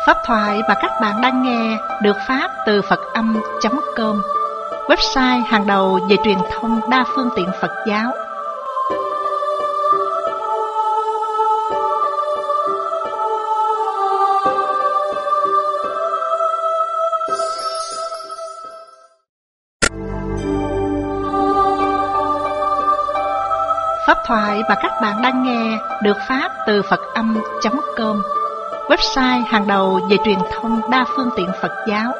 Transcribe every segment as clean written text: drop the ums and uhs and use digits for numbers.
Pháp thoại mà các bạn đang nghe được phát từ Phật Âm.com, website hàng đầu về truyền thông đa phương tiện Phật giáo. Pháp thoại mà các bạn đang nghe được phát từ Phật Âm.com, website hàng đầu về truyền thông đa phương tiện Phật giáo.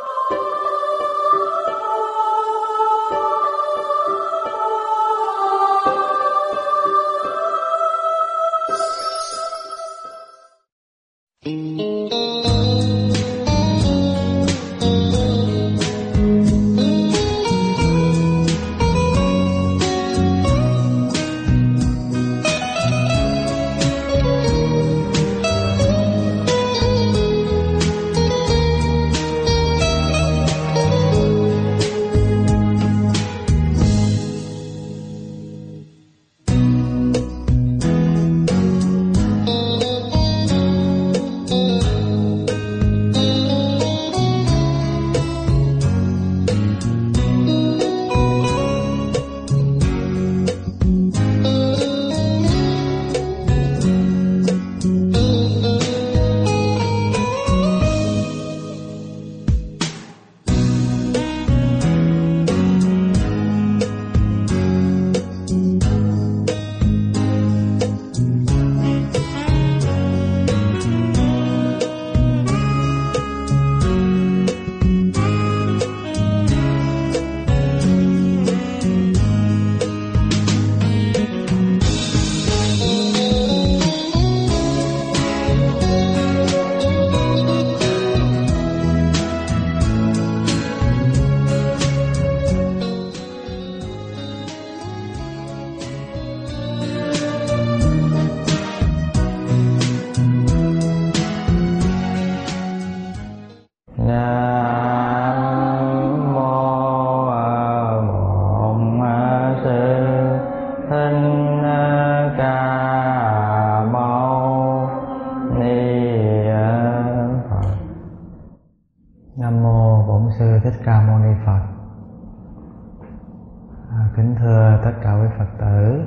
Kính thưa tất cả quý Phật tử,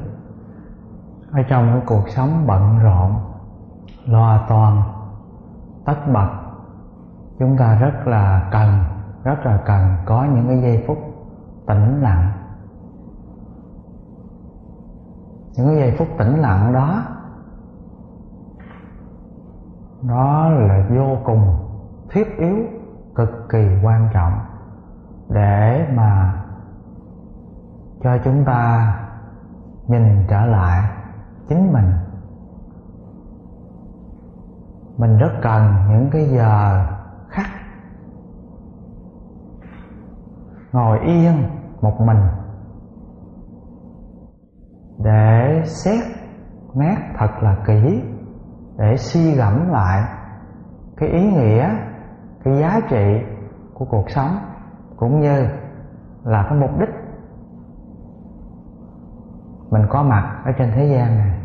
ở trong cái cuộc sống bận rộn, lo toan, tất bật, chúng ta rất là cần có những cái giây phút tĩnh lặng. Những cái giây phút tĩnh lặng đó là vô cùng thiết yếu, cực kỳ quan trọng để mà cho chúng ta nhìn trở lại chính mình. Mình rất cần những cái giờ khắc ngồi yên một mình để xét nét thật là kỹ, để suy gẫm lại cái ý nghĩa, cái giá trị của cuộc sống, cũng như là cái mục đích mình có mặt ở trên thế gian này.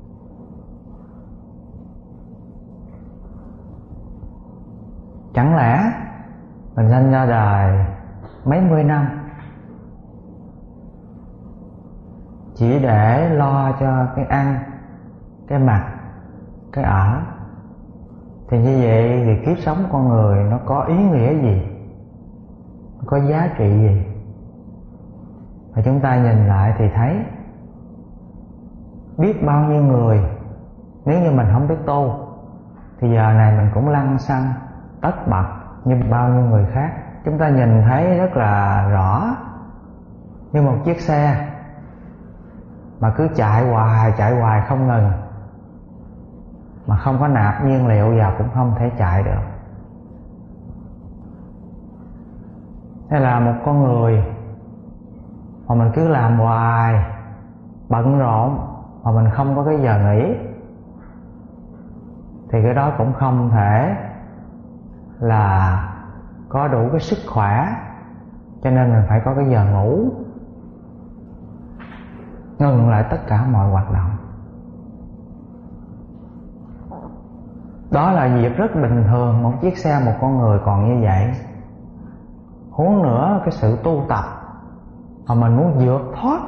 Chẳng lẽ mình sinh ra đời mấy mươi năm chỉ để lo cho cái ăn, cái mặc, cái ở, thì như vậy thì kiếp sống con người nó có ý nghĩa gì, nó có giá trị gì? Và chúng ta nhìn lại thì thấy biết bao nhiêu người, nếu như mình không biết tu thì giờ này mình cũng lăng xăng tất bật như bao nhiêu người khác. Chúng ta nhìn thấy rất là rõ, như một chiếc xe mà cứ chạy hoài không ngừng, mà không có nạp nhiên liệu vào cũng không thể chạy được. Hay là một con người mà mình cứ làm hoài, bận rộn mà mình không có cái giờ nghỉ, thì cái đó cũng không thể là có đủ cái sức khỏe, cho nên mình phải có cái giờ ngủ, ngừng lại tất cả mọi hoạt động. Đó là việc rất bình thường, một chiếc xe một con người còn như vậy. Huống nữa cái sự tu tập mà mình muốn vượt thoát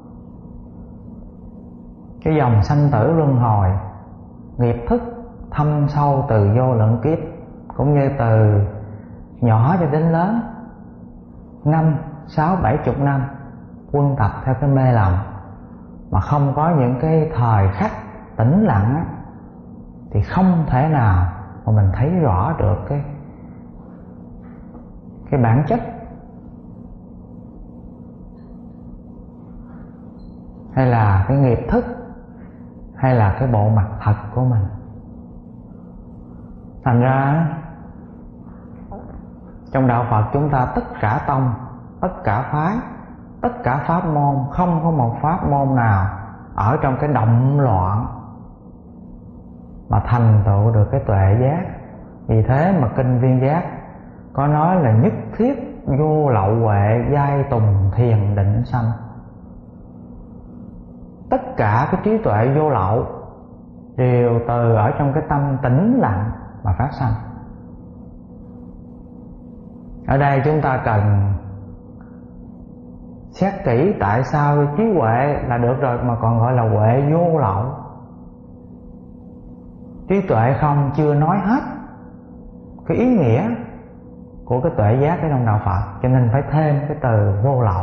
cái dòng sanh tử luân hồi, nghiệp thức thâm sâu từ vô lượng kiếp, cũng như từ nhỏ cho đến lớn, 5, 6, 70 năm quân tập theo cái mê lầm, mà không có những cái thời khắc tĩnh lặng á, thì không thể nào mà mình thấy rõ được cái bản chất hay là cái nghiệp thức hay là cái bộ mặt thật của mình. Thành ra trong đạo Phật chúng ta tất cả tông, tất cả phái, tất cả pháp môn, không có một pháp môn nào ở trong cái động loạn mà thành tựu được cái tuệ giác. Vì thế mà kinh Viên Giác có nói là nhất thiết vô lậu huệ giai tùng thiền định sanh. Tất cả cái trí tuệ vô lậu đều từ ở trong cái tâm tĩnh lặng mà phát sanh. Ở đây chúng ta cần xét kỹ tại sao trí huệ là được rồi mà còn gọi là huệ vô lậu. Trí tuệ không chưa nói hết cái ý nghĩa của cái tuệ giác ở trong đạo Phật, cho nên phải thêm cái từ vô lậu.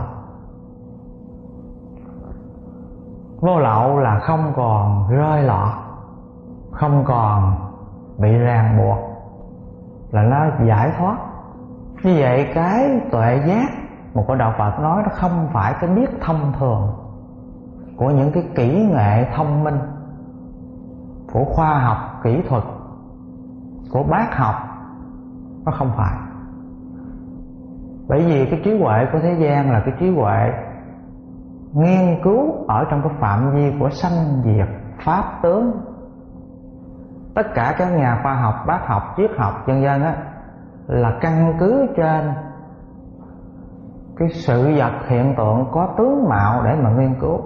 Vô lậu là không còn rơi lọt, không còn bị ràng buộc, là nó giải thoát. Như vậy cái tuệ giác một cái đạo Phật nói nó không phải cái biết thông thường của những cái kỹ nghệ thông minh, của khoa học kỹ thuật, của bác học. Nó không phải. Bởi vì cái trí huệ của thế gian là cái trí huệ nghiên cứu ở trong cái phạm vi của sanh diệt pháp tướng. Tất cả các nhà khoa học, bác học, triết học vân vân á là căn cứ trên cái sự vật hiện tượng có tướng mạo để mà nghiên cứu.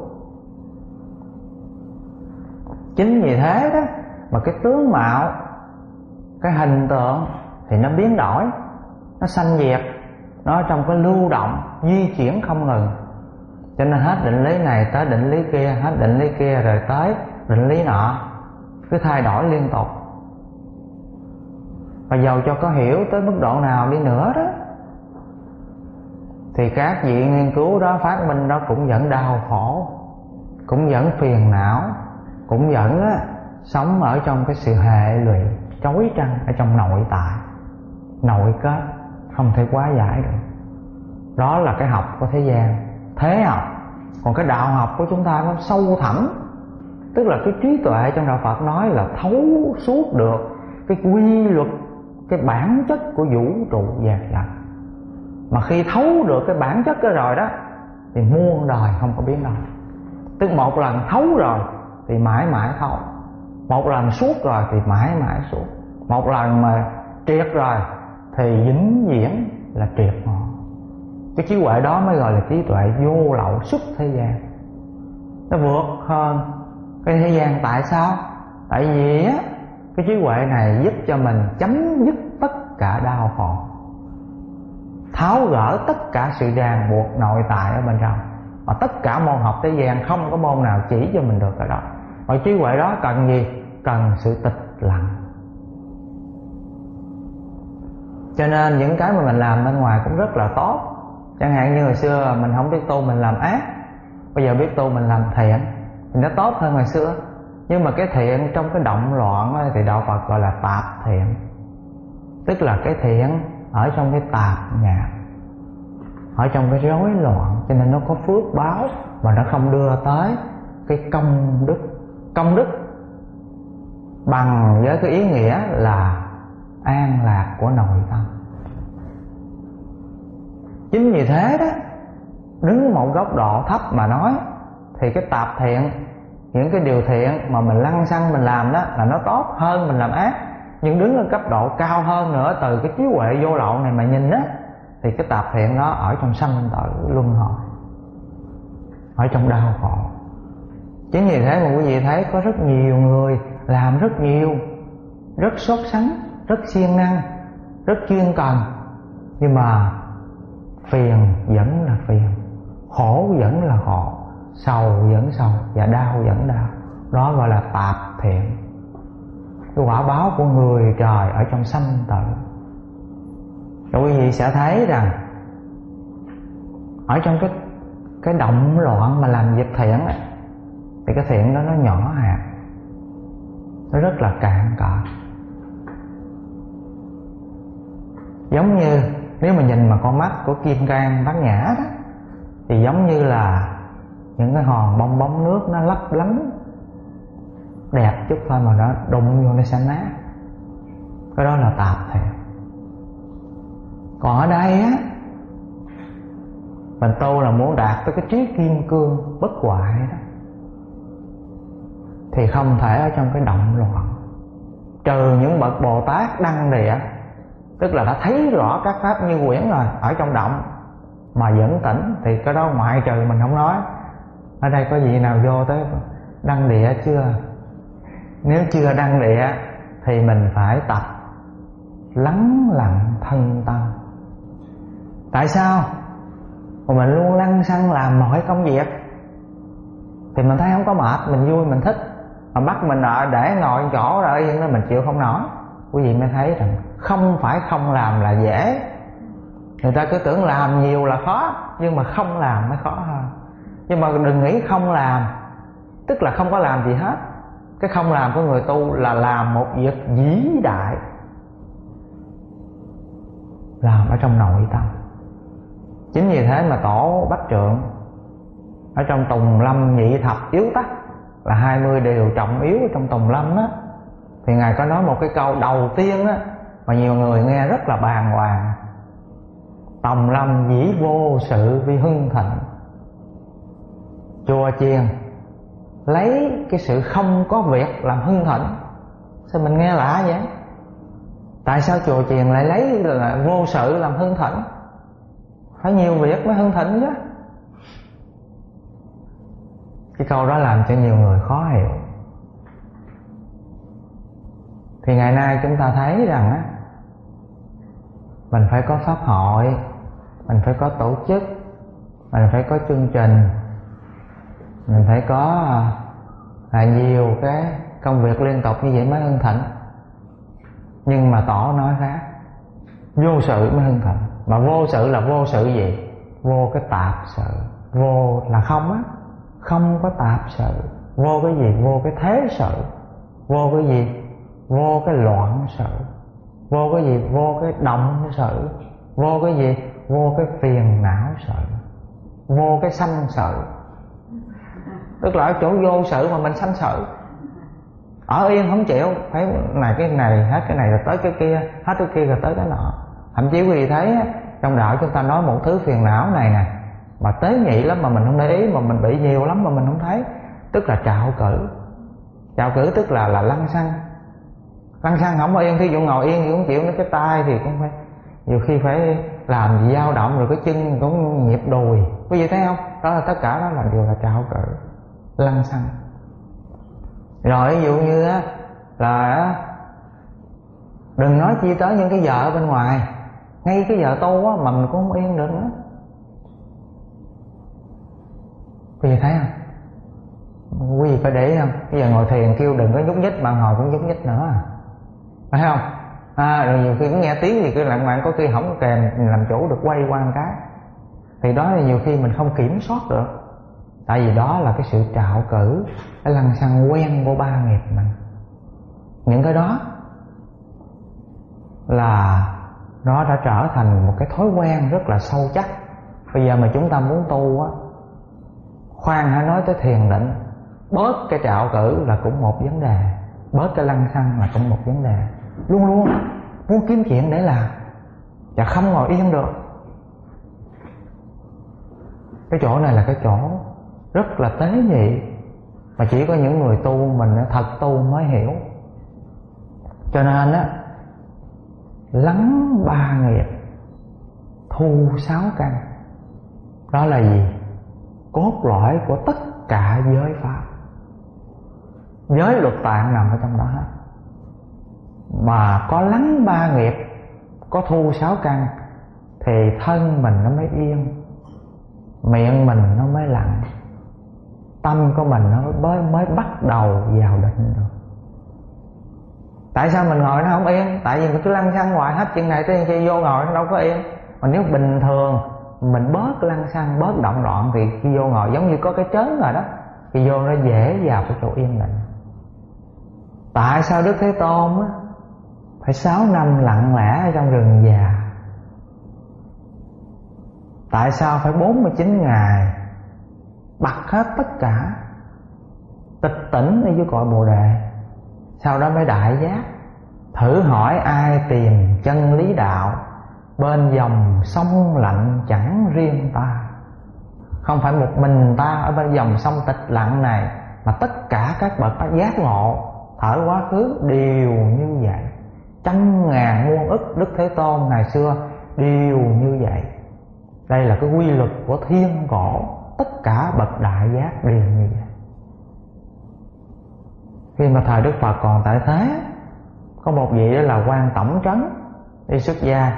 Chính vì thế đó mà cái tướng mạo, cái hình tượng thì nó biến đổi, nó sanh diệt, nó trong cái lưu động di chuyển không ngừng. Cho nên hết định lý này tới định lý kia, hết định lý kia rồi tới định lý nọ, cứ thay đổi liên tục. Và dầu cho có hiểu tới mức độ nào đi nữa đó thì các vị nghiên cứu đó, phát minh đó cũng vẫn đau khổ, cũng vẫn phiền não, cũng vẫn sống ở trong cái sự hệ lụy chói chang ở trong nội tại, nội kết, không thể quá giải được. Đó là cái học của thế gian, thế học. Còn cái đạo học của chúng ta nó sâu thẳm, tức là cái trí tuệ trong đạo Phật nói là thấu suốt được cái quy luật, cái bản chất của vũ trụ vạn vật. Mà khi thấu được cái bản chất đó rồi đó thì muôn đời không có biến đổi. Tức một lần thấu rồi thì mãi mãi thấu, một lần suốt rồi thì mãi mãi suốt, một lần mà triệt rồi thì vĩnh viễn là triệt ngộ. Cái trí huệ đó mới gọi là trí tuệ vô lậu xuất thế gian. Nó vượt hơn cái thế gian. Tại sao? Tại vì á, cái trí huệ này giúp cho mình chấm dứt tất cả đau khổ, tháo gỡ tất cả sự ràng buộc nội tại ở bên trong. Mà tất cả môn học thế gian không có môn nào chỉ cho mình được ở đó. Và trí huệ đó cần gì? Cần sự tịch lặng. Cho nên những cái mà mình làm bên ngoài cũng rất là tốt. Chẳng hạn như hồi xưa mình không biết tu, mình làm ác. Bây giờ biết tu mình làm thiện thì nó tốt hơn hồi xưa. Nhưng mà cái thiện trong cái động loạn thì đạo Phật gọi là tạp thiện. Tức là cái thiện ở trong cái tạp nhạp, ở trong cái rối loạn, cho nên nó có phước báo mà nó không đưa tới cái công đức. Công đức bằng với cái ý nghĩa là an lạc của nội tâm. Chính vì thế đó, đứng một góc độ thấp mà nói thì cái tạp thiện, những cái điều thiện mà mình lăng xăng mình làm đó là nó tốt hơn mình làm ác. Nhưng đứng ở cấp độ cao hơn nữa, từ cái trí huệ vô lậu này mà nhìn á, thì cái tạp thiện đó ở trong sanh tử luân hồi, ở trong đau khổ. Chính vì thế mà quý vị thấy có rất nhiều người làm rất nhiều rất sốt sắng, rất siêng năng, rất chuyên cần. Nhưng mà phiền vẫn là phiền, khổ vẫn là khổ, sầu vẫn sầu, và đau vẫn đau. Đó gọi là tạp thiện. Cái quả báo của người trời ở trong sanh tử. Rồi quý vị sẽ thấy rằng ở trong cái động loạn mà làm việc thiện ấy, thì cái thiện đó nó nhỏ hạt, nó rất là cạn cợt. Giống như nếu mà nhìn mà con mắt của Kim Cang Bát Nhã đó, thì giống như là những cái hòn bong bóng nước nó lấp lánh đẹp chút thôi mà nó đụng vô nó sẽ nát. Cái đó là tạp thiện. Còn ở đây á, mình tu là muốn đạt tới cái trí kim cương bất hoại đó, thì không thể ở trong cái động loạn. Trừ những bậc Bồ Tát đăng địa, tức là đã thấy rõ các pháp như quyển rồi, ở trong động mà vẫn tỉnh, thì cái đó ngoại trừ mình không nói. Ở đây có vị nào vô tới đăng địa chưa? Nếu chưa đăng địa thì mình phải tập lắng lặng thân tâm. Tại sao? Mà mình luôn lăng xăng làm mọi công việc thì mình thấy không có mệt, mình vui, mình thích. Mà bắt mình để ngồi chỗ rồi yên đó mình chịu không nổi. Quý vị mới thấy rằng không phải không làm là dễ. Người ta cứ tưởng làm nhiều là khó, nhưng mà không làm mới khó hơn. Nhưng mà đừng nghĩ không làm tức là không có làm gì hết. Cái không làm của người tu là làm một việc vĩ đại, làm ở trong nội tâm. Chính vì thế mà Tổ Bách Trượng ở trong Tùng Lâm Nhị Thập Yếu Tắc, là 20 điều trọng yếu trong Tùng Lâm á, thì Ngài có nói một cái câu đầu tiên á mà nhiều người nghe rất là bàng hoàng: Tùng Lâm dĩ vô sự vi hưng thịnh. Chùa chiền lấy cái sự không có việc làm hưng thịnh. Sao mình nghe lạ vậy? Tại sao chùa chiền lại lấy là vô sự làm hưng thịnh? Phải nhiều việc mới hưng thịnh chứ. Cái câu đó làm cho nhiều người khó hiểu. Thì ngày nay chúng ta thấy rằng á, mình phải có pháp hội, mình phải có tổ chức, mình phải có chương trình, mình phải có nhiều cái công việc liên tục như vậy mới hưng thịnh. Nhưng mà Tổ nói khác, vô sự mới hưng thịnh. Mà vô sự là vô sự gì? Vô cái tạp sự. Vô là không á, không có tạp sự. Vô cái gì? Vô cái thế sự. Vô cái gì? Vô cái loạn sự. Vô cái gì? Vô cái động sự. Vô cái gì? Vô cái phiền não sự. Vô cái sanh sự. Tức là ở chỗ vô sự mà mình sanh sự. Ở yên không chịu, phải này cái này, hết cái này rồi tới cái kia, hết cái kia rồi tới cái nọ. Thậm chí quý vị thấy trong đạo chúng ta nói một thứ phiền não này nè, mà tế nhị lắm mà mình không để ý, mà mình bị nhiều lắm mà mình không thấy. Tức là trạo cử. Trạo cử tức là lăng xăng. Lăng xăng không yên, thí dụ ngồi yên thì cũng chịu, nó cái tay thì cũng phải, nhiều khi phải làm gì dao động, rồi cái chân cũng nhịp đùi. Quý vị thấy không? Đó là tất cả đó là đều là trạo cử, lăng xăng. Rồi ví dụ như á là đừng nói chi tới những cái vợ ở bên ngoài, ngay cái giờ tu á mà mình cũng không yên được nữa. Quý vị thấy không? Quý vị phải để ý không? Bây giờ ngồi thiền kêu đừng có nhúc nhích, mà ngồi cũng nhúc nhích nữa, phải không? Rồi nhiều khi cũng nghe tiếng gì cái lặng mạng, có khi không có kèm làm chủ được, quay qua một cái. Thì đó là nhiều khi mình không kiểm soát được. Tại vì đó là cái sự trạo cử, cái lăng xăng quen của ba nghiệp mình. Những cái đó là nó đã trở thành một cái thói quen rất là sâu chắc. Bây giờ mà chúng ta muốn tu á, khoan hãy nói tới thiền định, bớt cái trạo cử là cũng một vấn đề, bớt cái lăng xăng là cũng một vấn đề. Luôn luôn muốn kiếm chuyện để làm và không ngồi yên được. Cái chỗ này là cái chỗ rất là tế nhị, mà chỉ có những người tu mình thật tu mới hiểu. Cho nên á, lắng ba nghiệp, thu sáu căn, đó là gì? Cốt lõi của tất cả giới pháp. Giới luật tạng nằm ở trong đó hết. mà có lắng 3 nghiệp, có thu 6 căn, thì thân mình nó mới yên, miệng mình nó mới lặng, tâm của mình nó mới bắt đầu vào định được. Tại sao mình ngồi nó không yên? Tại vì mình cứ lăn xăng hoài, hết chuyện này tới chuyện vô ngồi nó đâu có yên. Mà nếu bình thường mình bớt lăn xăng, bớt động loạn, thì khi vô ngồi giống như có cái trớn rồi đó, khi vô nó dễ vào cái chỗ yên định. Tại sao Đức Thế Tôn á phải 6 năm lặng lẽ ở trong rừng già? Tại sao phải 49 ngày bật hết tất cả, tịch tỉnh ở dưới cội Bồ Đề, sau đó mới đại giác? Thử hỏi ai tìm chân lý đạo, bên dòng sông lạnh chẳng riêng ta. Không phải một mình ta ở bên dòng sông tịch lặng này, mà tất cả các bậc giác ngộ thở quá khứ đều như vậy. Trăm ngàn muôn ức Đức Thế Tôn ngày xưa đều như vậy. Đây là cái quy luật của thiên cổ, tất cả bậc đại giác đều như vậy. Khi mà thời Đức Phật còn tại thế, có một vị đó là Quan Tổng Trấn đi xuất gia.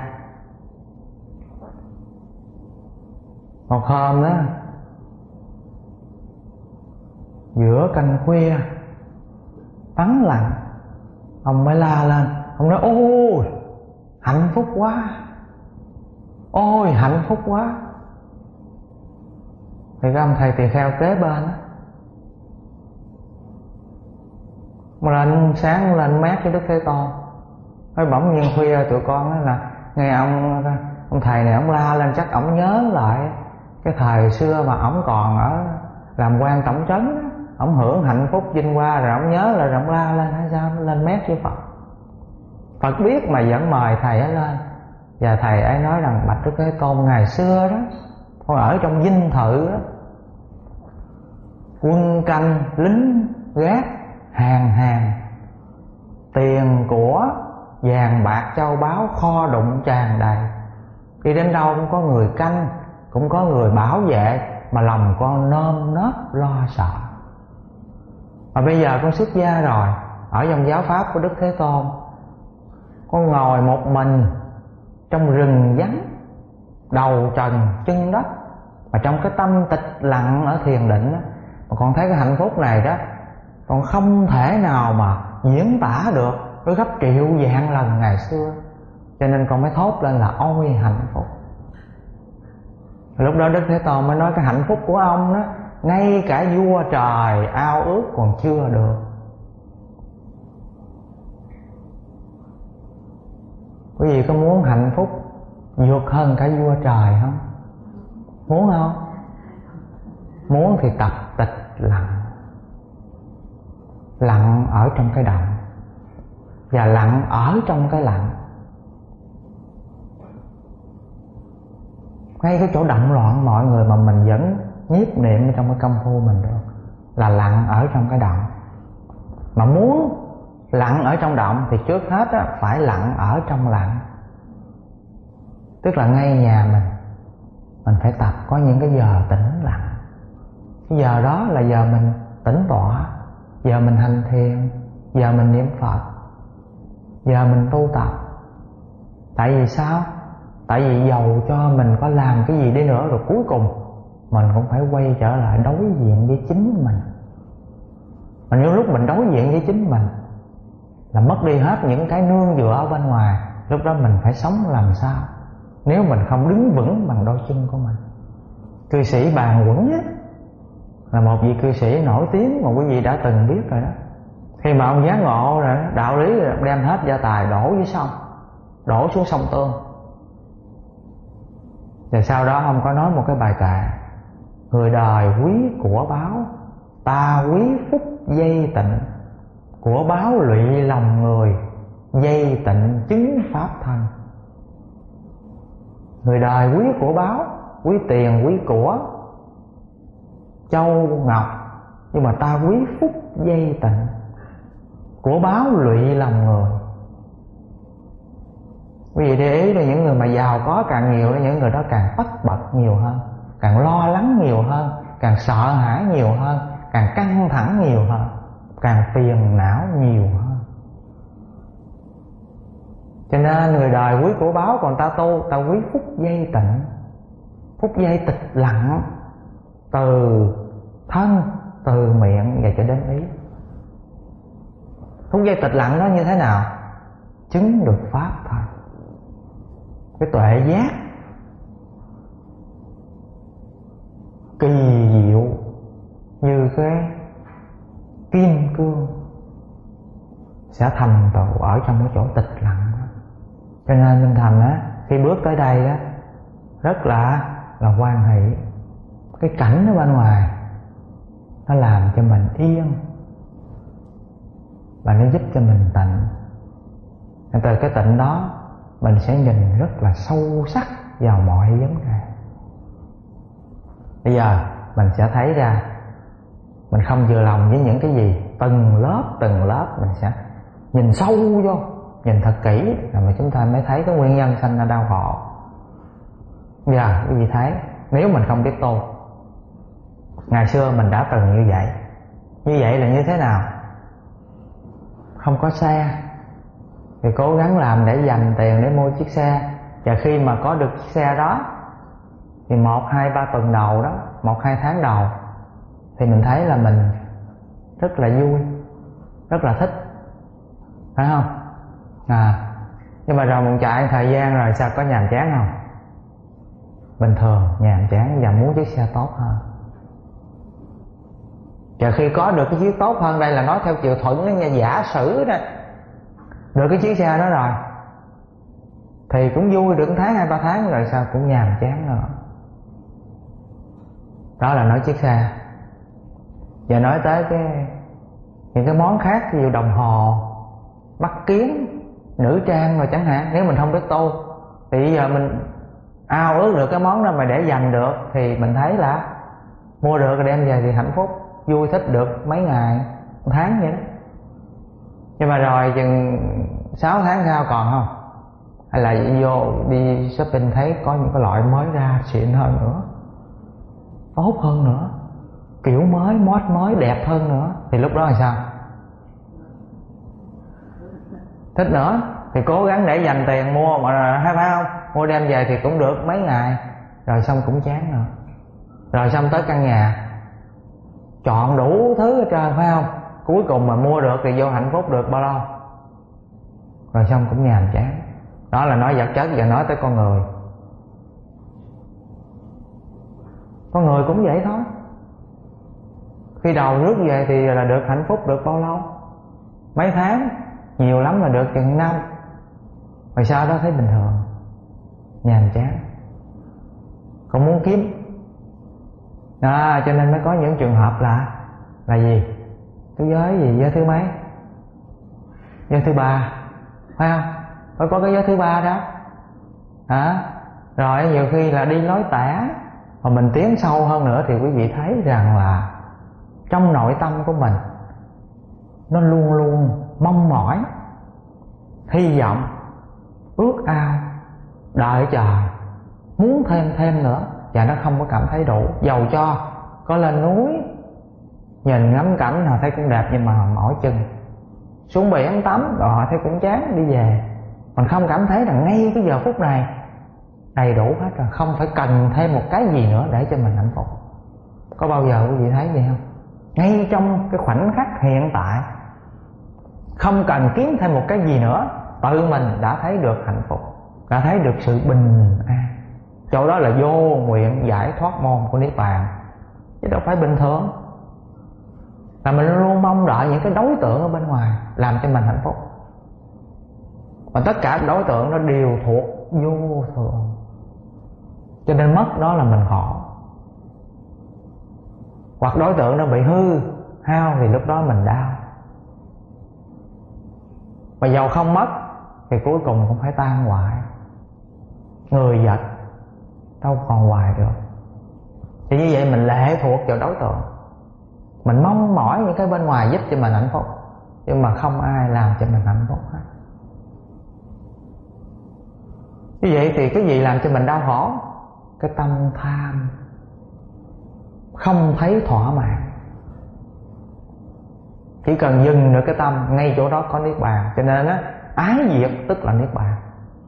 Một hôm đó, giữa canh khuya vắng lặng, ông mới la lên. Ông nói: ôi hạnh phúc quá, ôi hạnh phúc quá. Thì cái ông thầy tỳ kheo kế bên á, mà lên sáng lên mát cho Đức Thế Tôn. Nói bỗng nhiên khuya tụi con á là nghe ông thầy này ông la lên, chắc ổng nhớ lại cái thời xưa mà ổng còn ở làm quan tổng trấn á, ổng hưởng hạnh phúc vinh hoa rồi ổng nhớ lại rồi ổng la lên hay sao, lên mét với Phật. Phật biết mà vẫn mời thầy ấy lên, và thầy ấy nói rằng: bạch Đức Thế Tôn, ngày xưa đó con ở trong dinh thự đó, quân canh lính gác hàng hàng, tiền của vàng bạc châu báu kho đụng tràn đầy, đi đến đâu cũng có người canh, cũng có người bảo vệ, mà lòng con nơm nớp lo sợ. Mà bây giờ con xuất gia rồi, ở trong giáo pháp của Đức Thế Tôn, con ngồi một mình trong rừng vắng, đầu trần chân đất, mà trong cái tâm tịch lặng ở thiền định đó, mà con thấy cái hạnh phúc này đó, con không thể nào mà diễn tả được với gấp triệu vạn lần ngày xưa. Cho nên con mới thốt lên là ôi hạnh phúc. Lúc đó Đức Thế Tôn mới nói cái hạnh phúc của ông đó, ngay cả vua trời ao ước còn chưa được. Quý vị có muốn hạnh phúc vượt hơn cả vua trời không? Muốn không? Muốn thì tập tịch lặng, lặng ở trong cái động, và lặng ở trong cái lặng. Ngay cái chỗ động loạn mọi người mà mình vẫn nhiếp niệm trong cái công phu mình được, là lặng ở trong cái động. Mà muốn lặng ở trong động thì trước hết á, phải lặng ở trong lặng. Tức là ngay nhà mình phải tập có những cái giờ tĩnh lặng. Cái giờ đó là giờ mình tĩnh tọa, giờ mình hành thiền, giờ mình niệm Phật, giờ mình tu tập. Tại vì sao? Tại vì dầu cho mình có làm cái gì đi nữa, rồi cuối cùng mình cũng phải quay trở lại đối diện với chính mình. Mà nếu lúc mình đối diện với chính mình là mất đi hết những cái nương dựa ở bên ngoài, lúc đó mình phải sống làm sao nếu mình không đứng vững bằng đôi chân của mình. Cư sĩ Bàn Quẩn á, là một vị cư sĩ nổi tiếng mà quý vị đã từng biết rồi đó. Khi mà ông giác ngộ rồi, đạo lý rồi, đem hết gia tài đổ dưới sông, đổ xuống sông Tương. Rồi sau đó ông có nói một cái bài kệ: người đời quý của báo, ta quý phúc dây tịnh, của báo lụy lòng người, dây tịnh chứng pháp thân. Người đời quý của báo, quý tiền, quý của, châu ngọc, nhưng mà ta quý phúc dây tịnh, của báo lụy lòng người. Quý vị để ý là những người mà giàu có càng nhiều, những người đó càng tất bật nhiều hơn, càng lo lắng nhiều hơn, càng sợ hãi nhiều hơn, càng căng thẳng nhiều hơn, càng phiền não nhiều hơn. nên người đời quý của báo, còn ta tu ta quý phút giây tịnh, phút giây tịch lặng, từ thân, từ miệng và cho đến ý. Phút giây tịch lặng đó như thế nào? Chứng được pháp thôi. Cái tuệ giác kỳ diệu như cái kim cương sẽ thành tựu ở trong cái chỗ tịch lặng đó. Cho nên Minh Thành á, khi bước tới đây á, rất là hoan hỷ. Cái cảnh ở bên ngoài nó làm cho mình yên và nó giúp cho mình tịnh. Từ cái tịnh đó mình sẽ nhìn rất là sâu sắc vào mọi vấn đề. Bây giờ mình sẽ thấy ra mình không vừa lòng với những cái gì, từng lớp mình sẽ nhìn sâu vô, nhìn thật kỹ rồi mà chúng ta mới thấy cái nguyên nhân sanh ra đau khổ. Bây giờ cái gì thấy, nếu mình không biết tu, ngày xưa mình đã từng như vậy. Như vậy là như thế nào? Không có xe thì cố gắng làm để dành tiền để mua chiếc xe. Và khi mà có được chiếc xe đó thì 1, 2, 3 tuần đầu đó, 1, 2 tháng đầu thì mình thấy là mình rất là vui, rất là thích, phải không? Nhưng mà rồi mình chạy thời gian rồi sao, có nhàm chán không? Bình thường, nhàm chán và muốn chiếc xe tốt hơn. Và khi có được cái chiếc tốt hơn, đây là nói theo chiều thuận đó nha, giả sử đó, được cái chiếc xe đó rồi thì cũng vui được 1 tháng, 2, 3 tháng rồi sao cũng nhàm chán nữa. Đó là nói chiếc xe. Và nói tới những cái món khác, ví dụ đồng hồ, mắt kiếng, nữ trang rồi chẳng hạn. Nếu mình không biết tu thì bây giờ mình ao ước được cái món đó mà để dành được thì mình thấy là mua được rồi đem về thì hạnh phúc, vui thích được mấy ngày, 1 tháng vậy đó. Nhưng mà rồi chừng 6 tháng sau còn không, hay là vô đi shopping thấy có những cái loại mới ra xịn hơn nữa, tốt hơn nữa, kiểu mới, mod mới, đẹp hơn nữa, thì lúc đó là sao? Thích nữa thì cố gắng để dành tiền mua, mà phải không? Mua đem về thì cũng được mấy ngày rồi xong cũng chán rồi. Rồi xong tới căn nhà chọn đủ thứ hết trơn, phải không? Cuối cùng mà mua được thì vô hạnh phúc được bao lâu? Rồi xong cũng nhàm chán. Đó là nói vật chất. Và nói tới con người. Con người cũng vậy thôi. Khi đầu rước về thì là được hạnh phúc được bao lâu? Mấy tháng, nhiều lắm là được chừng 5. Rồi sau đó thấy bình thường, nhàm chán, không muốn kiếm. Cho nên mới có những trường hợp là gì? Cái giới gì? Giới thứ mấy? Giới thứ 3, phải không? Phải có cái giới thứ 3 đó. Rồi nhiều khi là đi nói tả. Mà mình tiến sâu hơn nữa thì quý vị thấy rằng là trong nội tâm của mình nó luôn luôn mong mỏi, hy vọng, ước ao, đợi chờ, muốn thêm nữa, và nó không có cảm thấy đủ. Dầu cho có lên núi nhìn ngắm cảnh họ thấy cũng đẹp, nhưng mà mỏi chân. Xuống biển tắm rồi họ thấy cũng chán, đi về. Mình không cảm thấy rằng ngay cái giờ phút này đầy đủ hết rồi, không phải cần thêm một cái gì nữa để cho mình hạnh phúc. Có bao giờ quý vị thấy vậy không? Ngay trong cái khoảnh khắc hiện tại, không cần kiếm thêm một cái gì nữa, tự mình đã thấy được hạnh phúc, đã thấy được sự bình an. Chỗ đó là vô nguyện giải thoát môn của Niết Bàn, chứ đâu phải bình thường. Là mình luôn mong đợi những cái đối tượng ở bên ngoài làm cho mình hạnh phúc, mà tất cả đối tượng nó đều thuộc vô thường, cho nên mất đó là mình khổ. Hoặc đối tượng nó bị hư hao thì lúc đó mình đau. Mà dầu không mất thì cuối cùng cũng phải tan hoại. Người vật đâu còn hoài được. Thì như vậy mình lệ thuộc vào đối tượng, mình mong mỏi những cái bên ngoài giúp cho mình hạnh phúc, nhưng mà không ai làm cho mình hạnh phúc hết. Như vậy thì cái gì làm cho mình đau khổ? Cái tâm tham, không thấy thỏa mãn. Chỉ cần dừng được cái tâm, ngay chỗ đó có Niết Bàn. Cho nên á, ái diệt tức là Niết Bàn.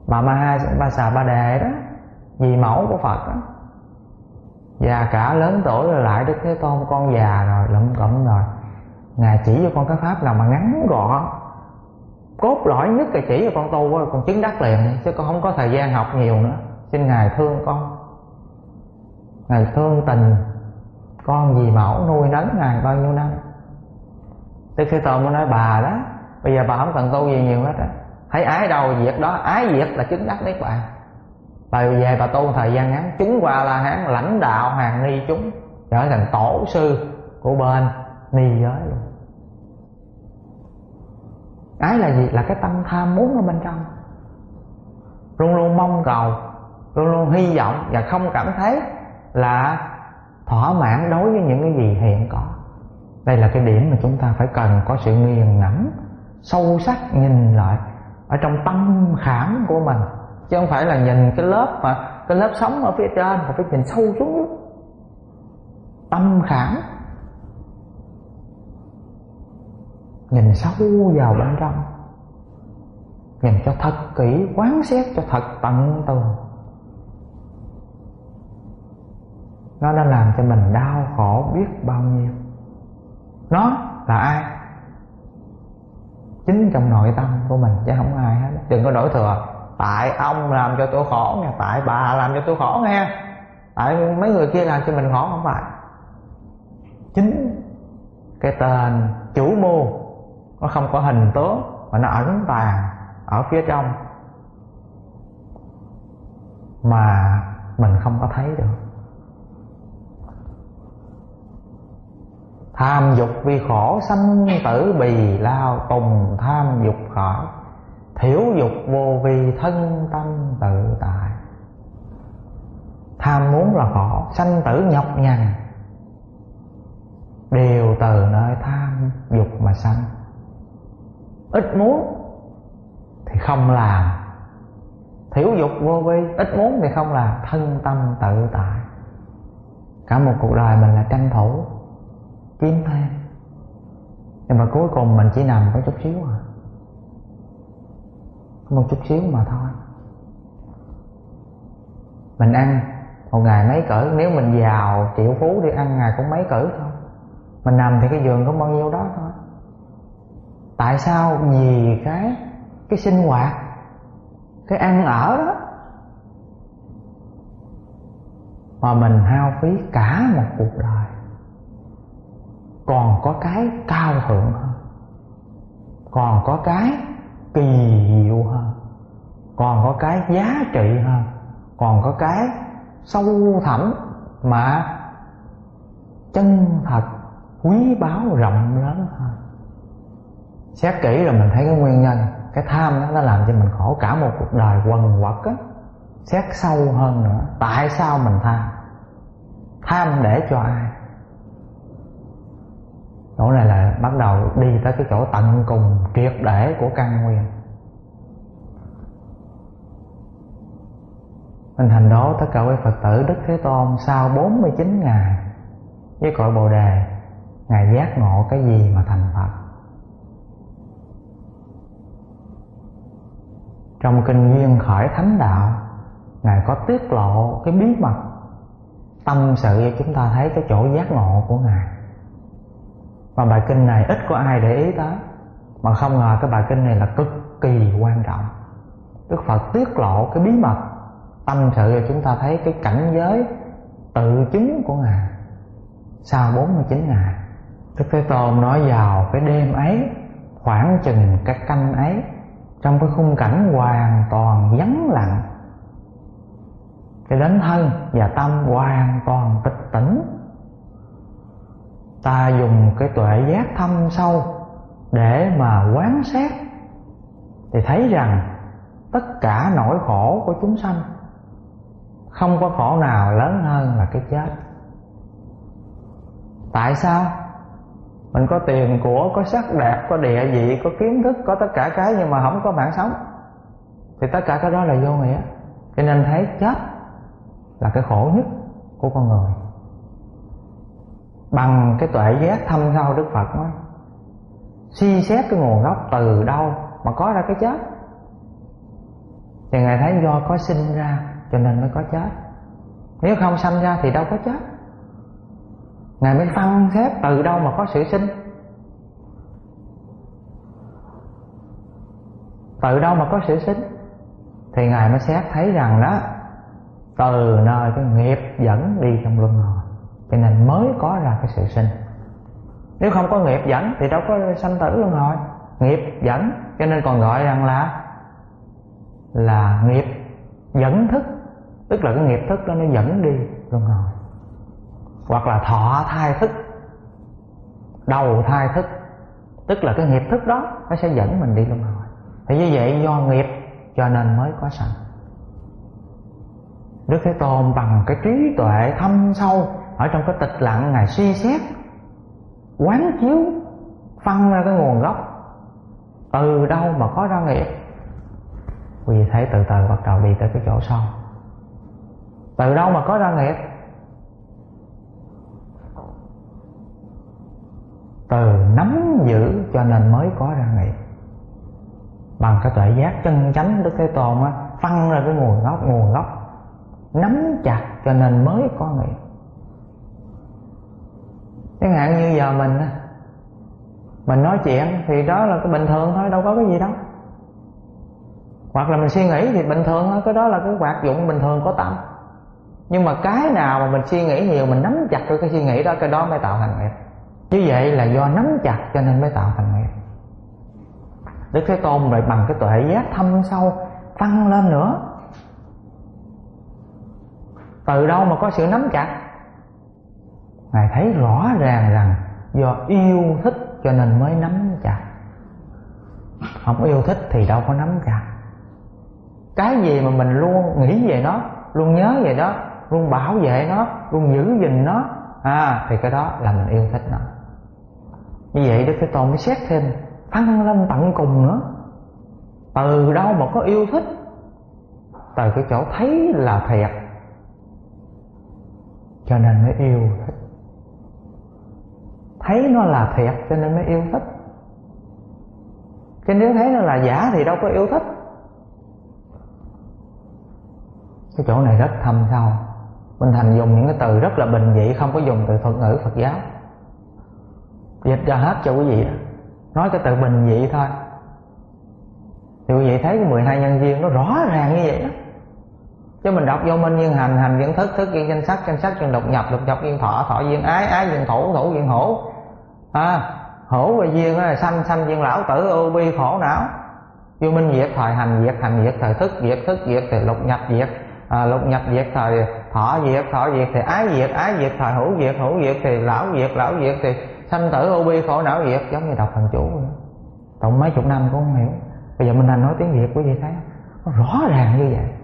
bà Mahasa Ba Đề đó, dì mẫu của Phật đó, già cả lớn tuổi rồi lại Đức Thế Tôn con già rồi, lụm cụm rồi, Ngài chỉ cho con cái pháp nào mà ngắn gọn cốt lõi nhất là chỉ cho con tu rồi, con chứng đắc liền, chứ con không có thời gian học nhiều nữa. Xin Ngài thương con, Ngài thương tình con dì mẫu nuôi nấng Ngài bao nhiêu năm. Đức Thế Tôn mới nói bà đó, bây giờ bà không cần tu gì nhiều hết á, thấy ái đâu việc đó, ái việc là chứng đắc Niết Bàn. Bà về bà tu thời gian ngắn, chứng qua La Hán, lãnh đạo hàng ni chúng, trở thành tổ sư của bên ni giới luôn. Ái là gì? Là cái tâm tham muốn ở bên trong, luôn luôn mong cầu, luôn luôn hy vọng và không cảm thấy là thỏa mãn đối với những cái gì hiện có. Đây là cái điểm mà chúng ta phải cần có sự nghiền ngẫm sâu sắc, nhìn lại ở trong tâm khảm của mình, chứ không phải là nhìn cái lớp mà cái lớp sống ở phía trên, mà phải nhìn sâu xuống tâm khảm, nhìn sâu vào bên trong, nhìn cho thật kỹ, quán xét cho thật tận tường. Nó đã làm cho mình đau khổ biết bao nhiêu. Nó là ai? Chính trong nội tâm của mình chứ không ai hết. Đừng có đổ thừa tại ông làm cho tôi khổ nha, tại bà làm cho tôi khổ nha, tại mấy người kia làm cho mình khổ. Không phải. Chính cái tên chủ mưu nó không có hình tướng mà nó ẩn tàng ở phía trong mà mình không có thấy được. Tham dục vì khổ sanh tử bì lao, tùng tham dục khởi, thiểu dục vô vi thân tâm tự tại. Tham muốn là khổ, sanh tử nhọc nhằn, đều từ nơi tham dục mà sanh. Ít muốn thì không làm, thiểu dục vô vi, ít muốn thì không làm, thân tâm tự tại. Cả một cuộc đời mình là tranh thủ kiếm thêm, nhưng mà cuối cùng mình chỉ nằm có chút xíu à, có một chút xíu mà thôi. Mình ăn một ngày mấy cỡ, nếu mình giàu triệu phú đi ăn ngày cũng mấy cỡ thôi. Mình nằm thì cái giường có bao nhiêu đó thôi. Tại sao? Vì cái sinh hoạt, cái ăn ở đó mà mình hao phí cả một cuộc đời. Còn có cái cao thượng hơn, còn có cái kỳ diệu hơn, còn có cái giá trị hơn, còn có cái sâu thẳm mà chân thật, quý báu, rộng lớn hơn. Xét kỹ rồi mình thấy cái nguyên nhân, cái tham đó nó làm cho mình khổ cả một cuộc đời quần quật á. Xét sâu hơn nữa, tại sao mình tham? Tham để cho ai? Chỗ này là bắt đầu đi tới cái chỗ tận cùng triệt để của căn nguyên. Mình thành đố tất cả quý Phật tử Đức Thế Tôn sau 49 ngày với cội Bồ Đề, Ngài giác ngộ cái gì mà thành Phật? Trong kinh Duyên Khởi Thánh Đạo, Ngài có tiết lộ cái bí mật tâm sự cho chúng ta thấy cái chỗ giác ngộ của Ngài. Mà bài kinh này ít có ai để ý tới, mà không ngờ cái bài kinh này là cực kỳ quan trọng. Đức Phật tiết lộ cái bí mật tâm sự cho chúng ta thấy cái cảnh giới tự chứng của Ngài sau 49 ngày. Đức Thế Tôn nói vào cái đêm ấy, khoảng chừng cái canh ấy, trong cái khung cảnh hoàn toàn vắng lặng, cái đến thân và tâm hoàn toàn tịch tỉnh, ta dùng cái tuệ giác thâm sâu để mà quán xét thì thấy rằng tất cả nỗi khổ của chúng sanh không có khổ nào lớn hơn là cái chết. Tại sao? Mình có tiền của, có sắc đẹp, có địa vị, có kiến thức, có tất cả cái, nhưng mà không có mạng sống thì tất cả cái đó là vô nghĩa. Cho nên thấy chết là cái khổ nhất của con người. Bằng cái tuệ giác thâm sâu, Đức Phật nói suy xét cái nguồn gốc từ đâu mà có ra cái chết. thì Ngài thấy do có sinh ra cho nên mới có chết. Nếu không sanh ra thì đâu có chết. Ngài mới phân xét từ đâu mà có sự sinh, từ đâu mà có sự sinh. Thì Ngài mới xét thấy rằng đó, từ nơi cái nghiệp dẫn đi trong luân hồi, cho nên mới có ra cái sự sinh. Nếu không có nghiệp dẫn thì đâu có sanh tử luân hồi. Nghiệp dẫn cho nên còn gọi rằng là nghiệp dẫn thức, tức là cái nghiệp thức đó nó dẫn đi luân hồi. Hoặc là thọ thai thức, đầu thai thức, tức là cái nghiệp thức đó nó sẽ dẫn mình đi luân hồi. Thì như vậy do nghiệp cho nên mới có sanh. Đức Thế Tôn bằng cái trí tuệ thâm sâu ở trong cái tịch lặng, Ngài suy xét, quán chiếu, phân ra cái nguồn gốc từ đâu mà có ra nghiệp. Quý vị thấy từ từ bắt đầu đi tới cái chỗ sâu. Từ đâu mà có ra nghiệp? Từ nắm giữ cho nên mới có ra nghiệp. Bằng cái tuệ giác chân chánh, Đức Thế Tôn á, phân ra cái nguồn gốc, nắm chặt cho nên mới có nghiệp. Chẳng hạn như giờ mình nói chuyện thì đó là cái bình thường thôi, đâu có cái gì đâu. Hoặc là mình suy nghĩ thì bình thường thôi, cái đó là cái hoạt dụng bình thường của tâm. Nhưng mà cái nào mà mình suy nghĩ nhiều, mình nắm chặt cái suy nghĩ đó, cái đó mới tạo thành nghiệp. Như vậy là do nắm chặt cho nên mới tạo thành nghiệp. Đức Thế Tôn lại bằng cái tuệ giác thâm sâu phân lên nữa. Từ đâu mà có sự nắm chặt? Ngài thấy rõ ràng rằng do yêu thích cho nên mới nắm chặt. Không yêu thích thì đâu có nắm chặt. Cái gì mà mình luôn nghĩ về nó, luôn nhớ về nó, luôn bảo vệ nó, luôn giữ gìn nó, thì cái đó là mình yêu thích nó. Như vậy Đức Thế Tôn mới xét thêm, phân lên tận cùng nữa. Từ đâu mà có yêu thích? Từ cái chỗ thấy là thiệt cho nên mới yêu thích. Thấy nó là thiệt cho nên mới yêu thích. Chứ nếu thấy nó là giả thì đâu có yêu thích. Cái chỗ này rất thâm sâu. Minh Thành dùng những cái từ rất là bình dị, không có dùng từ thuật ngữ Phật giáo. Dịch ra hết cho quý vị đó. Nói cái từ bình dị thôi thì quý vị thấy cái 12 nhân duyên nó rõ ràng như vậy đó. Chứ mình đọc vô minh duyên hành, hành duyên thức, thức duyên danh sắc, danh sắc duyên độc nhập, độc nhập duyên thọ, thọ duyên ái, ái duyên thủ, thủ duyên hữu. Hữu và duyên là sanh, sanh duyên lão tử, ưu bi khổ não. Vô minh diệt thời hành diệt, hành diệt thời thức diệt thì lục nhập diệt, lục nhập diệt thời thọ diệt thì ái diệt thời hữu diệt thì lão diệt thì sanh tử ưu bi khổ não diệt. Giống như đọc thần chú vậy. Tụng mấy chục năm cũng không hiểu. Bây giờ mình đang nói tiếng Việt, quý vị thấy nó rõ ràng như vậy.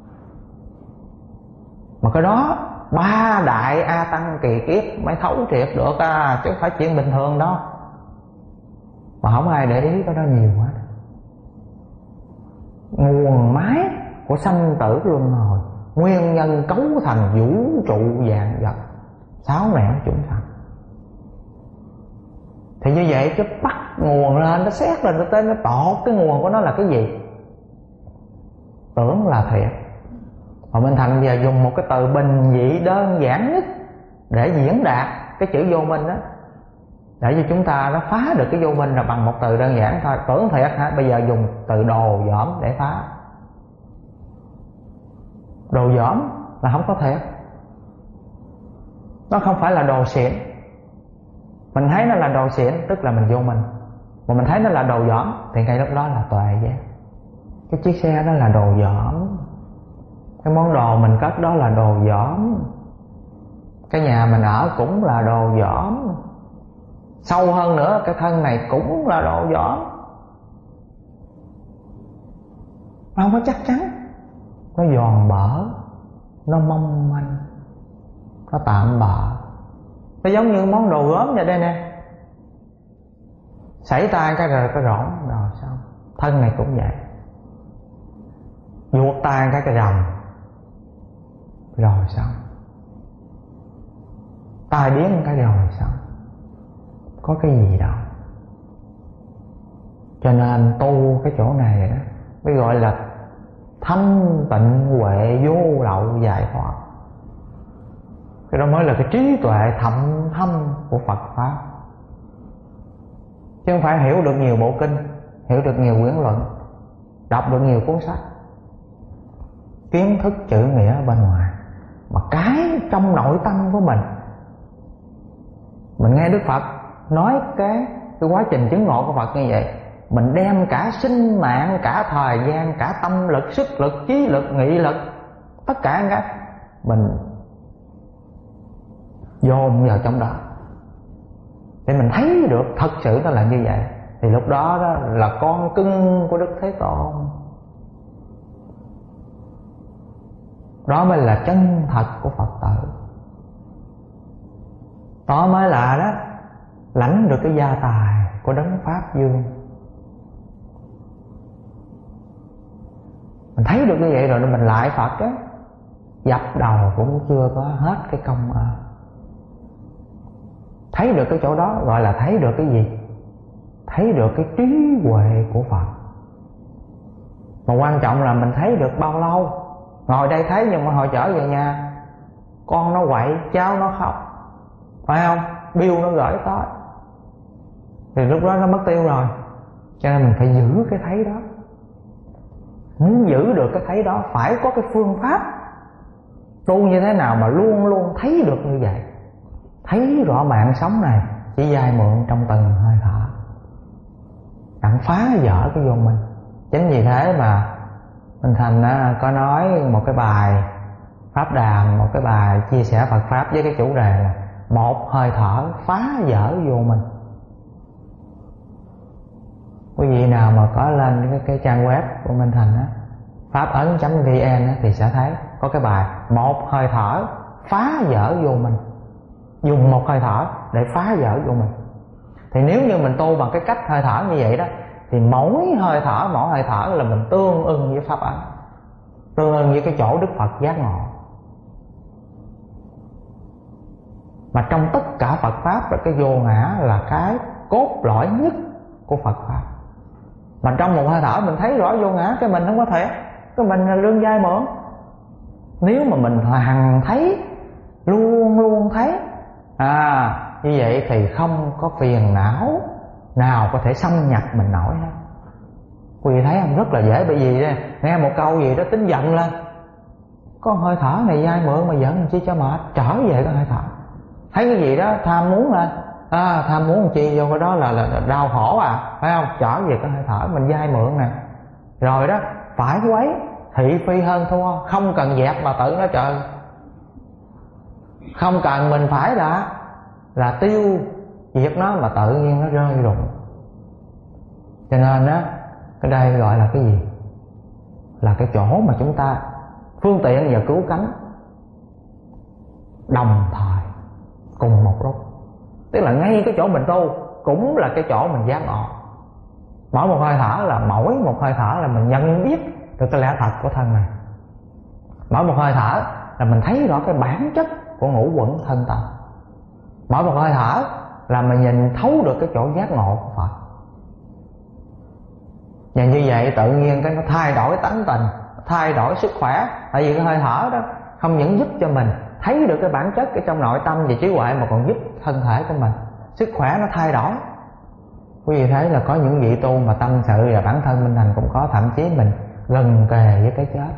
Mà cái đó 3 đại A Tăng kỳ kiếp mới thấu triệt được, chứ không phải chuyện bình thường đâu. Mà không ai để ý cái đó nhiều quá. Nguồn mái của sanh tử luân hồi, nguyên nhân cấu thành vũ trụ vạn vật, 6 nẻo chúng sanh. Thì như vậy chứ bắt nguồn lên, nó xét lên, nó tới nó tột cái nguồn của nó là cái gì. Tưởng là thiệt. Mà Minh Thành giờ dùng một cái từ bình dị đơn giản nhất để diễn đạt cái chữ vô minh đó, để cho chúng ta nó phá được cái vô minh là bằng một từ đơn giản thôi. Tưởng thiệt hả? Bây giờ dùng từ đồ dỏm để phá. Đồ dỏm là không có thiệt, nó không phải là đồ xịn. Mình thấy nó là đồ xịn tức là mình vô minh, mà mình thấy nó là đồ dỏm thì ngay lúc đó là tuệ giác. Cái chiếc xe đó là đồ dỏm, cái món đồ mình cất đó là đồ dỏm, cái nhà mình ở cũng là đồ dỏm, sâu hơn nữa cái thân này cũng là đồ dỏm. Nó không có chắc chắn, nó giòn bở, nó mong manh, nó tạm bợ. Nó giống như món đồ gốm vậy đây nè, sảy tay cái rồi cái rỗng rồi xong. Thân này cũng vậy, vuột tay cái rồng rồi xong, tai biến cái rồi xong. Có cái gì đâu. Cho nên tu cái chỗ này đó mới gọi là thanh tịnh huệ vô lậu giải thoát. Cái đó mới là cái trí tuệ thậm thâm của Phật Pháp. Chứ không phải hiểu được nhiều bộ kinh, hiểu được nhiều quyển luận, đọc được nhiều cuốn sách, kiến thức chữ nghĩa ở bên ngoài, mà cái trong nội tâm của mình nghe Đức Phật nói cái quá trình chứng ngộ của Phật như vậy, mình đem cả sinh mạng, cả thời gian, cả tâm lực, sức lực, trí lực, nghị lực, tất cả cái mình dồn vào trong đó để mình thấy được thật sự nó là như vậy. Thì lúc đó là con cưng của Đức Thế Tôn. Đó mới là chân thật của Phật tử. Đó mới là lãnh được cái gia tài của Đấng Pháp Dương. Mình thấy được như vậy rồi mình lại Phật á, dập đầu cũng chưa có hết cái công ơn. Thấy được cái chỗ đó gọi là thấy được cái gì? Thấy được cái trí huệ của Phật. Mà quan trọng là mình thấy được bao lâu. Ngồi đây thấy nhưng mà hồi trở về nhà con nó quậy, cháu nó khóc, phải không? Bill nó gửi tới, thì lúc đó nó mất tiêu rồi. Cho nên mình phải giữ cái thấy đó. Muốn giữ được cái thấy đó phải có cái phương pháp tu như thế nào mà luôn luôn thấy được như vậy. Thấy rõ mạng sống này chỉ vay mượn trong từng hơi thở, đặng phá vỡ cái vô minh. Chính vì thế mà Minh Thành có nói một cái bài pháp đàm, một cái bài chia sẻ Phật Pháp với cái chủ đề là một hơi thở phá vỡ vô minh. Quý vị nào mà có lên cái trang web của Minh Thành á, pháp-ấn.vn thì sẽ thấy có cái bài một hơi thở phá vỡ vô minh. Dùng một hơi thở để phá vỡ vô minh. Thì nếu như mình tu bằng cái cách hơi thở như vậy đó, thì mỗi hơi thở là mình tương ưng với pháp ấn, tương ưng với cái chỗ Đức Phật giác ngộ. Mà trong tất cả Phật Pháp là cái vô ngã là cái cốt lõi nhất của Phật Pháp. Mà trong một hơi thở mình thấy rõ vô ngã, cái mình không có thể, cái mình là lương dai mượn. Nếu mà mình hằng thấy, luôn luôn thấy, như vậy thì không có phiền não nào có thể xâm nhập mình nổi hết. Quý vị thấy không? Rất là dễ. Bởi vì nghe một câu gì đó tính giận lên, có hơi thở này dai mượn mà giận làm chi cho mệt, trở về cái hơi thở. Thấy cái gì đó tham muốn lên, tham muốn làm chi vô cái đó là đau khổ phải không? Trở về cái hơi thở mình dai mượn nè. Rồi đó, phải quấy, thị phi hơn thua, không cần dẹp mà tự nó trời. Không cần mình phải là tiêu diệt nó mà tự nhiên nó rơi rụng. Cho nên cái đây gọi là cái gì? Là cái chỗ mà chúng ta phương tiện và cứu cánh đồng thời cùng một lúc. Tức là ngay cái chỗ mình tu cũng là cái chỗ mình giác ngộ. Mỗi một hơi thở là mình nhận biết được cái lẽ thật của thân này. Mỗi một hơi thở là mình thấy rõ cái bản chất của ngũ quẩn thân tâm. Mỗi một hơi thở là mình nhìn thấu được cái chỗ giác ngộ của Phật. Và như vậy tự nhiên cái nó thay đổi tánh tình, thay đổi sức khỏe. Tại vì cái hơi thở đó không những giúp cho mình thấy được cái bản chất ở trong nội tâm và trí huệ, mà còn giúp thân thể của mình, sức khỏe nó thay đổi. Quý vị thấy là có những vị tu mà tâm sự, và bản thân Minh Thành cũng có, thậm chí mình gần kề với cái chết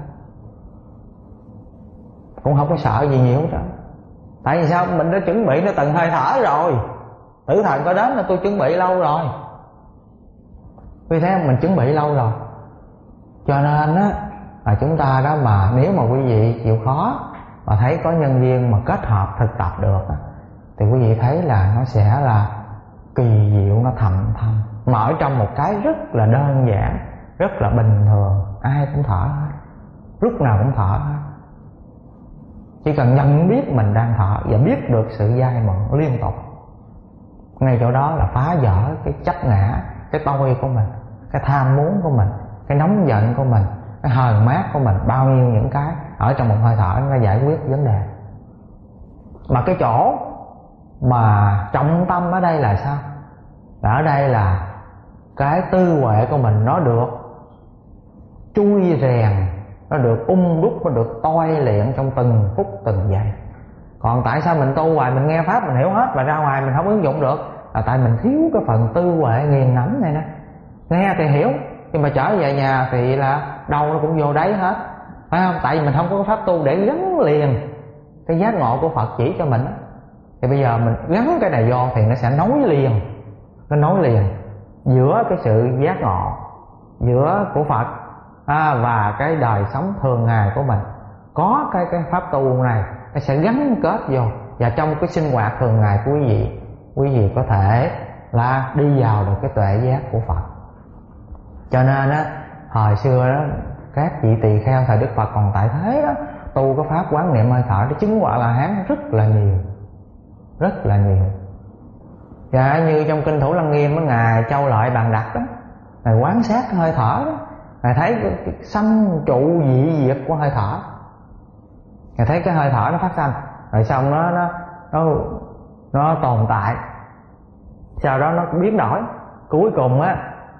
cũng không có sợ gì nhiều đó. Tại vì sao? Mình đã chuẩn bị nó từng hơi thở rồi. Tử thần có đến là tôi chuẩn bị lâu rồi. Vì thế mình chuẩn bị lâu rồi. Cho nên là chúng ta đó, mà nếu mà quý vị chịu khó mà thấy có nhân viên mà kết hợp thực tập được thì quý vị thấy là nó sẽ là kỳ diệu, nó thầm thầm, mà ở trong một cái rất là đơn giản, rất là bình thường, ai cũng thở hết, lúc nào cũng thở hết. Chỉ cần nhận biết mình đang thở và biết được sự dai mượn liên tục, ngay chỗ đó là phá vỡ cái chấp ngã, cái tôi của mình, cái tham muốn của mình, cái nóng giận của mình, cái hờn mát của mình. Bao nhiêu những cái ở trong một hơi thở nó giải quyết vấn đề. Mà cái chỗ mà trọng tâm ở đây là sao? Là ở đây là cái tư huệ của mình nó được chui rèn nó được đúc, nó được tôi luyện trong từng phút từng giây. Còn tại sao mình tu hoài, mình nghe pháp mình hiểu hết mà ra ngoài mình không ứng dụng được, là tại mình thiếu cái phần tư huệ nghiền ngẫm này nè. Nghe thì hiểu, nhưng mà trở về nhà thì là đâu nó cũng vô đấy hết, phải không? Tại vì mình không có pháp tu để gắn liền cái giác ngộ của Phật chỉ cho mình. Thì bây giờ mình gắn cái này vô thì nó sẽ nối liền, nó nối liền giữa cái sự giác ngộ giữa của Phật và cái đời sống thường ngày của mình. Có cái pháp tu này nó sẽ gắn kết vô, và trong cái sinh hoạt thường ngày của quý vị có thể là đi vào được cái tuệ giác của Phật. Cho nên á, hồi xưa đó các vị tỳ kheo thời Đức Phật còn tại thế đó, tu cái pháp quán niệm hơi thở để chứng quả La Hán rất là nhiều, rất là nhiều. Và như trong kinh Thủ Lăng Nghiêm á, ngài Châu Lợi Bàn Đặc đó, ngài quán sát cái hơi thở đó, ngài thấy cái sanh trụ dị diệt của hơi thở. Ngài thấy cái hơi thở nó phát sanh, rồi xong nó tồn tại, sau đó nó biến đổi, cuối cùng á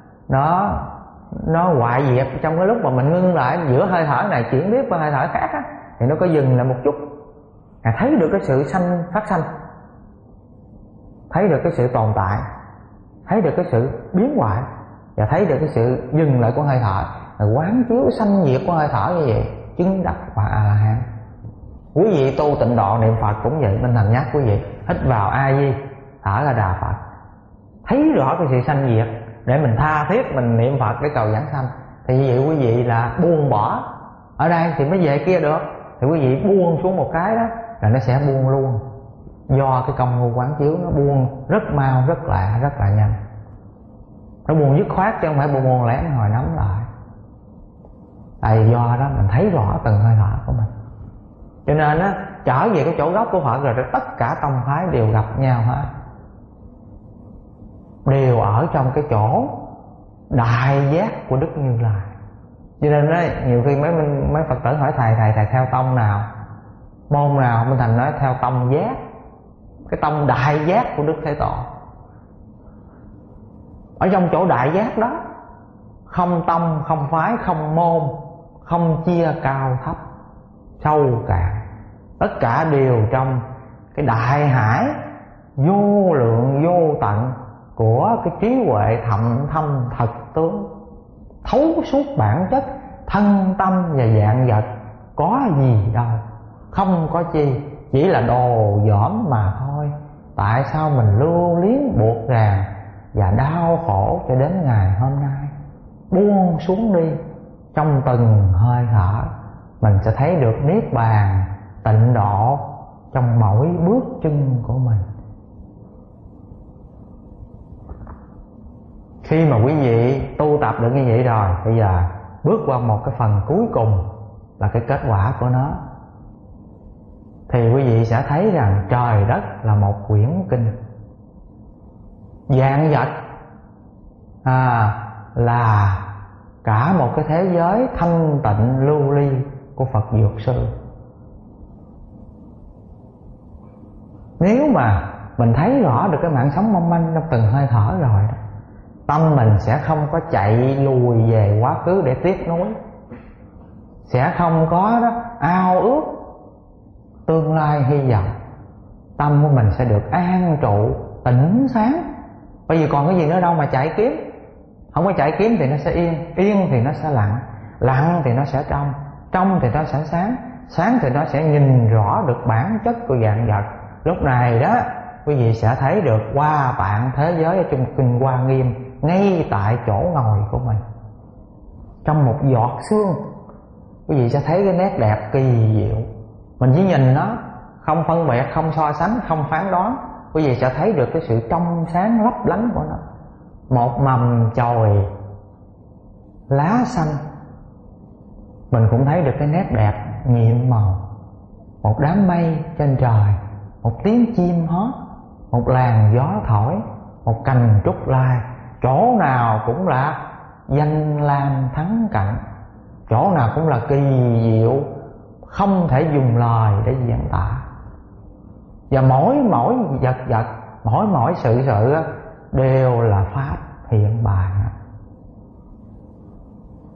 nó hoại diệt. Trong cái lúc mà mình ngưng lại giữa hơi thở này chuyển tiếp qua hơi thở khác á, thì nó có dừng lại một chút. Ngài thấy được cái sự phát sanh, thấy được cái sự tồn tại, thấy được cái sự biến hoại, và thấy được cái sự dừng lại của hơi thở, rồi quán chiếu sanh diệt của hơi thở như vậy, chứng đắc quả A La Hán. Quý vị tu tịnh độ niệm Phật cũng vậy, Minh Thành nhắc quý vị hít vào A Di, thở ra Đà Phật, thấy rõ cái sự sanh diệt để mình tha thiết mình niệm Phật để cầu giảng sanh. Thì như vậy quý vị là buông bỏ ở đây thì mới về kia được. Thì quý vị buông xuống một cái đó là nó sẽ buông luôn, do cái công phu quán chiếu nó buông rất mau, rất là nhanh. Nó buông dứt khoát chứ không phải buông lén hồi nắm lại. Tại vì do đó mình thấy rõ từng hơi thở của mình. Cho nên á, trở về cái chỗ gốc của Phật rồi tất cả tông phái đều gặp nhau hết, đều ở trong cái chỗ đại giác của Đức Như Lai. Cho nên đó, nhiều khi mấy Phật tử hỏi thầy theo tông nào, môn nào, Minh Thành nói theo tông giác, cái tông đại giác của Đức Thế Tổ. Ở trong chỗ đại giác đó, không tông, không phái, không môn, không chia cao thấp, sâu cạn, tất cả đều trong cái đại hải vô lượng vô tận của cái trí huệ thậm thâm thật tướng, thấu suốt bản chất thân tâm và vạn vật, có gì đâu, không có chi, chỉ là đồ dỏm mà thôi. Tại sao mình lưu luyến buộc ràng và đau khổ cho đến ngày hôm nay? Buông xuống đi, trong từng hơi thở mình sẽ thấy được niết bàn tịnh độ trong mỗi bước chân của mình. Khi mà quý vị tu tập được như vậy rồi, bây giờ bước qua một cái phần cuối cùng là cái kết quả của nó. Thì quý vị sẽ thấy rằng trời đất là một quyển kinh, vạn vật là cả một cái thế giới thanh tịnh lưu ly của Phật Dược Sư. Nếu mà mình thấy rõ được cái mạng sống mong manh trong từng hơi thở rồi đó, tâm mình sẽ không có chạy lùi về quá khứ để tiếc nuối, sẽ không có đó ao ước tương lai hy vọng. Tâm của mình sẽ được an trụ, tỉnh sáng. Bởi vì còn cái gì nữa đâu mà chạy kiếm. Không có chạy kiếm thì nó sẽ yên, yên thì nó sẽ lặng, lặng thì nó sẽ trong, trong thì nó sẽ sáng, sáng thì nó sẽ nhìn rõ được bản chất của vạn vật. Lúc này đó quý vị sẽ thấy được qua tạng thế giới ở trong kinh Hoa Nghiêm, ngay tại chỗ ngồi của mình, trong một giọt xương, quý vị sẽ thấy cái nét đẹp kỳ diệu. Mình chỉ nhìn nó, không phân biệt, không so sánh, không phán đoán, quý vị sẽ thấy được cái sự trong sáng lấp lánh của nó. Một mầm chồi lá xanh, mình cũng thấy được cái nét đẹp nhiệm màu. Một đám mây trên trời, một tiếng chim hót, một làn gió thổi, một cành trúc lai, chỗ nào cũng là danh lam thắng cảnh, chỗ nào cũng là kỳ diệu, không thể dùng lời để diễn tả. Và mỗi vật, mỗi sự đều là pháp hiện bài.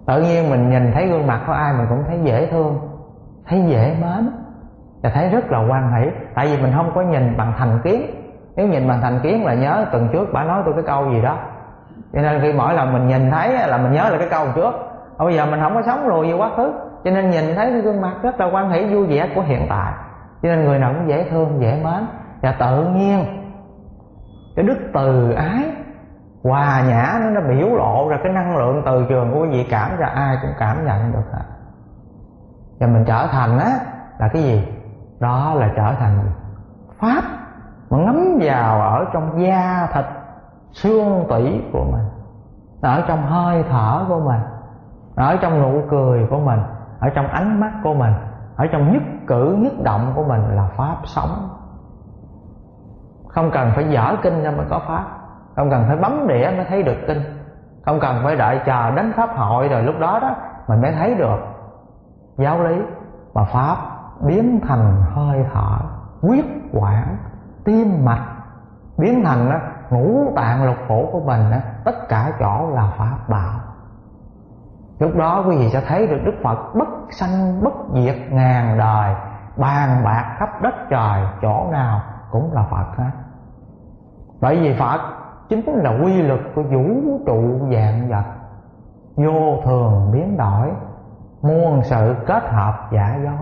Tự nhiên mình nhìn thấy gương mặt của ai mình cũng thấy dễ thương, thấy dễ mến, và thấy rất là hoan hỷ. Tại vì mình không có nhìn bằng thành kiến. Nếu nhìn bằng thành kiến là nhớ tuần trước bà nói tôi cái câu gì đó, cho nên khi mỗi lần mình nhìn thấy là mình nhớ là cái câu trước. Bây giờ mình không có sống lùi về quá khứ, cho nên nhìn thấy cái gương mặt rất là hoan hỷ vui vẻ của hiện tại, cho nên người nào cũng dễ thương dễ mến. Và tự nhiên cái đức từ ái hòa nhã nó biểu lộ ra cái năng lượng từ trường của quý vị, cảm ra ai cũng cảm nhận được hết. Và mình trở thành á là cái gì? Đó là trở thành pháp mà ngấm vào ở trong da thịt xương tủy của mình, ở trong hơi thở của mình, ở trong nụ cười của mình, ở trong ánh mắt của mình, ở trong nhất cử nhất động của mình là pháp sống. Không cần phải dở kinh ra mới có pháp, không cần phải bấm đĩa mới thấy được kinh, không cần phải đợi chờ đến pháp hội rồi lúc đó đó mình mới thấy được giáo lý. Mà pháp biến thành hơi thở, huyết quản, tim mạch, biến thành đó, ngũ tạng lục phủ của mình đó, tất cả chỗ là pháp bảo. Lúc đó quý vị sẽ thấy được Đức Phật bất sanh bất diệt ngàn đời, bàn bạc khắp đất trời, chỗ nào cũng là Phật hết. Bởi vì Phật chính là quy luật của vũ trụ vạn vật, vô thường biến đổi, muôn sự kết hợp giả dối.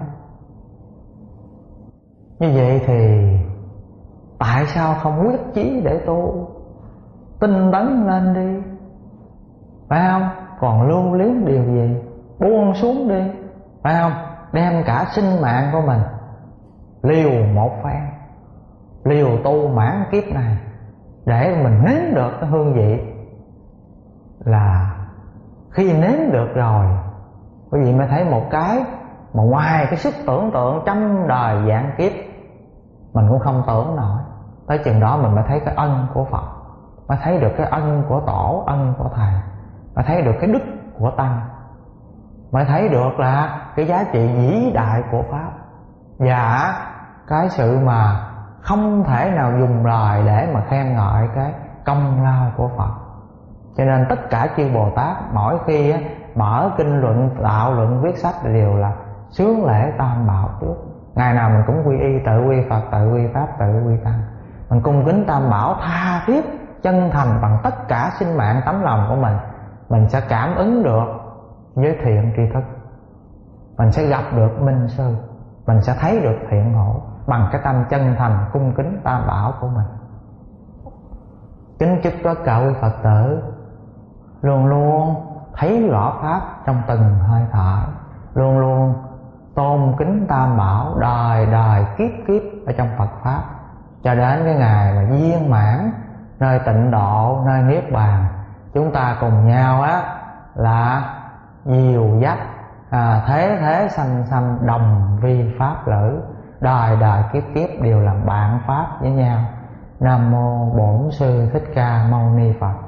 Như vậy thì tại sao không quyết chí để tu, tinh tấn lên đi, phải không? Còn lưu luyến điều gì, buông xuống đi, phải không? Đem cả sinh mạng của mình liều một phen, liều tu mãn kiếp này, để mình nếm được cái hương vị. Là khi nếm được rồi, quý vị mới thấy một cái mà ngoài cái sức tưởng tượng trăm đời vạn kiếp mình cũng không tưởng nổi. Tới chừng đó mình mới thấy cái ân của Phật, mới thấy được cái ân của Tổ, ân của Thầy, mới thấy được cái đức của Tăng, mới thấy được là cái giá trị vĩ đại của Pháp, và cái sự mà không thể nào dùng lời để mà khen ngợi cái công lao của Phật. Cho nên tất cả chư Bồ Tát mỗi khi mở kinh luận, đạo luận, viết sách đều là xướng lễ Tam Bảo trước. Ngày nào mình cũng quy y, tự quy Phật, tự quy Pháp, tự quy Tăng. Mình cung kính Tam Bảo tha thiết, chân thành bằng tất cả sinh mạng tấm lòng của mình sẽ cảm ứng được với thiện tri thức, mình sẽ gặp được minh sư, mình sẽ thấy được thiện hữu bằng cái tâm chân thành cung kính Tam Bảo của mình. Kính chúc tất cả quý Phật tử luôn luôn thấy rõ Pháp trong từng hơi thở, luôn luôn tôn kính Tam Bảo, đời đời kiếp kiếp ở trong Phật Pháp, cho đến cái ngày mà viên mãn nơi tịnh độ, nơi niết bàn. Chúng ta cùng nhau á là dìu dắt thế thế sanh sanh đồng vi pháp lữ, đời đời kiếp kiếp đều làm bạn Pháp với nhau. Nam mô Bổn Sư Thích Ca Mâu Ni Phật.